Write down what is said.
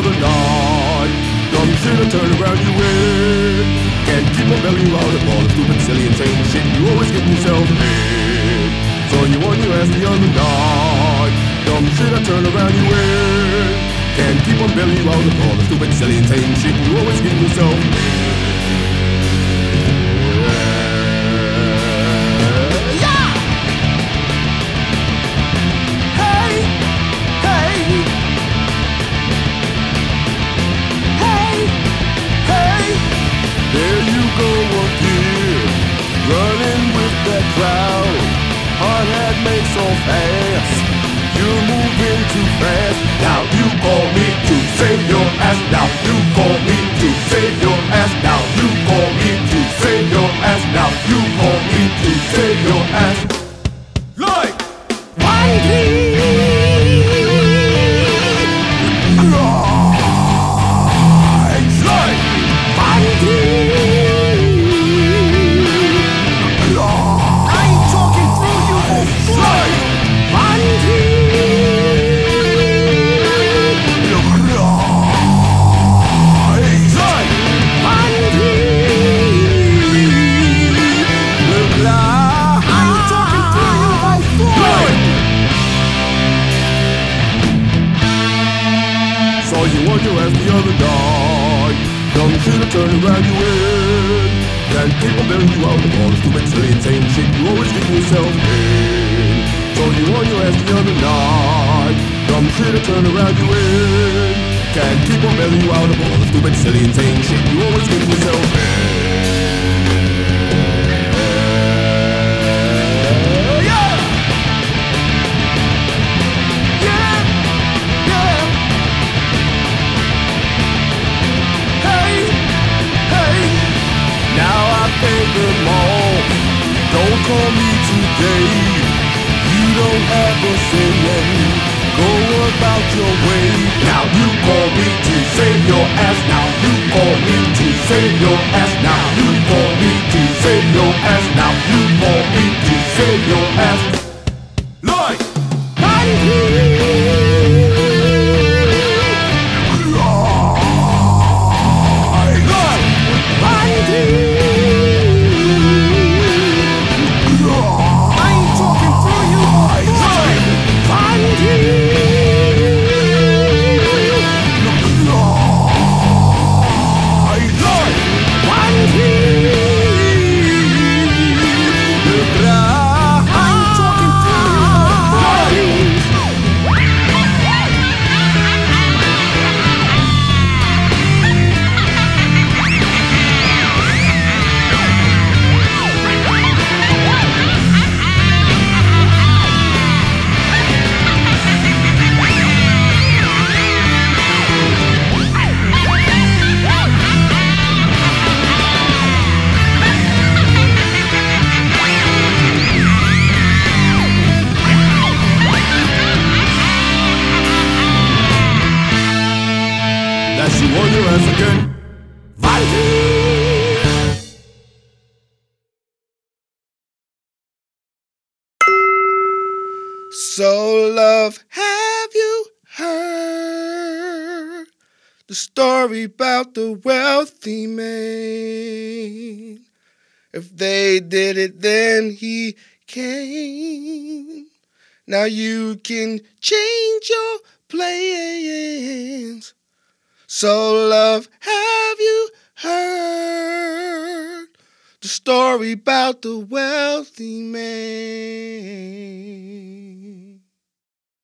other night. Dumb shit I turn around you with. Can't keep my belly out of all the stupid, silly, insane shit you always get yourself in. So you on your ass the other night. Dumb shit I turn around you with. Can't keep my belly out of all the stupid, silly, insane shit you always get yourself in. Crowd, hard hat makes so fast. You're moving too fast. Now you call me to save your ass. Now you call me to save your ass. Now you call me to save your ass. Now you call me to save your ass. Like fighting. Turn around you in. Can't keep on bailing you out of all the stupid, silly, insane shit you always get yourself in. So you on your ass the other night. Dumb shit to turn around you in. Can't keep on bailing you out of all the stupid, silly, insane shit you always get yourself in. Don't call me today. You don't have a say. Go about your way. Now you call me to save your ass. Now you call me to save your ass. Now you call me to save your ass. Now you call me to save your ass. Like So, love, have you heard the story about the wealthy man? If they did it, then he came. Now you can change your plans. So, love, have you heard the story about the wealthy man?